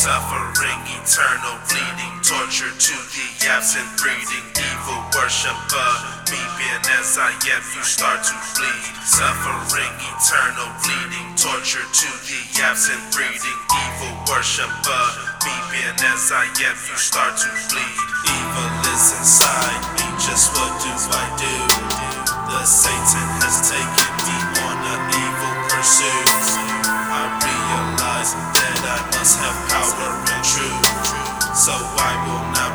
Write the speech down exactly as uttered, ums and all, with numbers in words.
Suffering, eternal bleeding, torture to the absent breeding, evil worshiper. Me being as I am, you start to bleed. Suffering, eternal bleeding, torture to the absent breeding, evil worshiper. Me being as I am, you start to bleed. Evil is inside me, just what do I do? The Satan has taken me on an evil pursuit. I realize that I must have power and truth, so I will not